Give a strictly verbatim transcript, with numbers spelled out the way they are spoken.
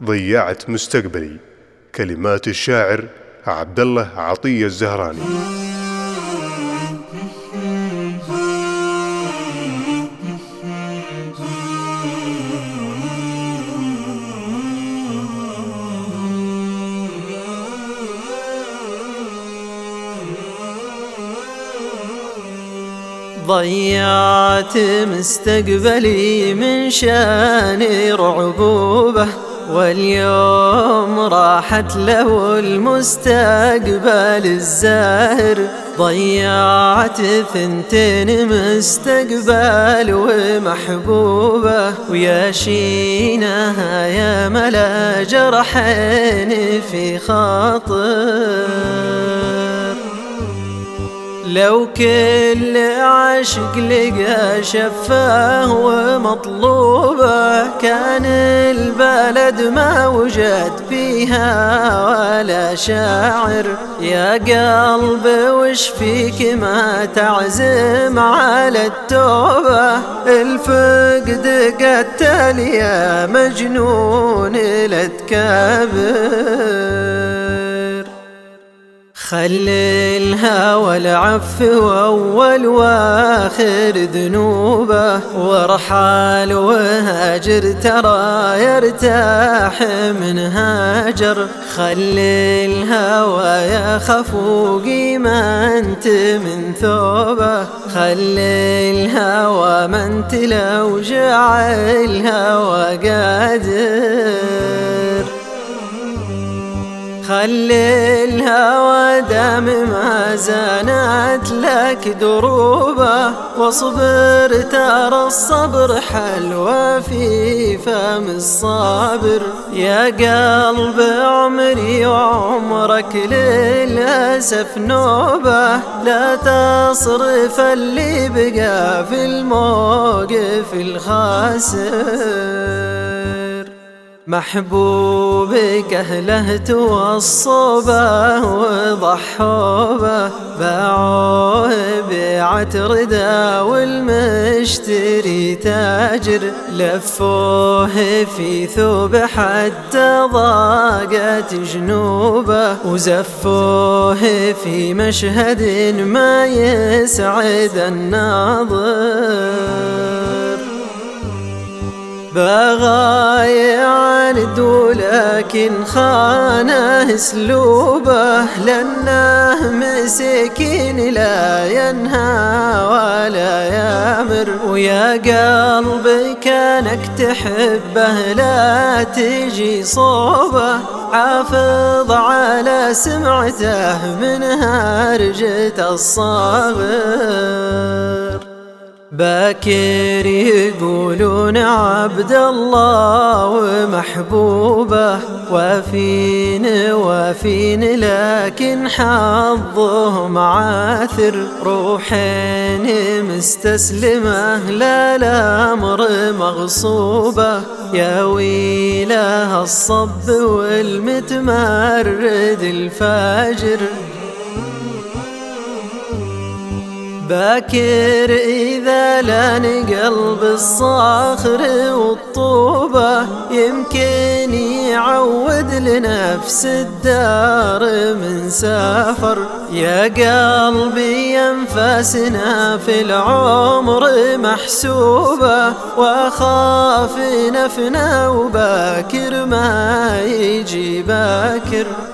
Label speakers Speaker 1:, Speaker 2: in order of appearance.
Speaker 1: ضيعت مستقبلي. كلمات الشاعر عبد الله عطية الزهراني.
Speaker 2: ضيعت مستقبلي من شاني رعبوبة، واليوم راحت له المستقبل الزاهر. ضيعت ثنتين مستقبل ومحبوبة، ويا شينها يا ملا جرحين في خاطر. لو كل عاشق لقى شفاه ومطلوبه، كان البلد ما وجد فيها ولا شاعر. يا قلبي وش فيك ما تعزم على التوبة، الفقد قتل يا مجنون لا تكابر. خلي الهوى العفو أول وآخر ذنوبه، وارحل وهاجر ترى يرتاح من هاجر. خلي الهوى يخفو قيمة أنت من ثوبه، خلي الهوى ما أنت لو جعل الهوى قادر. خلي الهوى دام ما زانت لك دروبه، واصبر ترى الصبر حلوى في فم الصابر. يا قلب عمري وعمرك للأسف نوبة، لا تصرف اللي بقى في الموقف الخاسر. محبوبك أهله توصوبه وضحوبه، باعوه بيعة ردا والمشتري تاجر. لفوه في ثوب حتى ضاقت جنوبه، وزفوه في مشهد ما يسعد الناظر. بغى يعاند ولكن خانه اسلوبه، لانه مسكين لا ينهى ولا يامر. ويا قلبي كانك تحبه لا تجي صوبه، حافظ على سمعته من هرجة الصابر. باكر يقولون عبد الله ومحبوبه، وافين وافين لكن حظهم عاثر. روحين مستسلمه لا الامر مغصوبه، يا ويلها الصب والمتمرد الفاجر. باكر إذا لان قلب الصاخر والطوبة، يمكن يعود لنفس الدار من سافر. يا قلبي أنفاسنا في العمر محسوبة، وأخاف نفنا وباكر ما يجي باكر.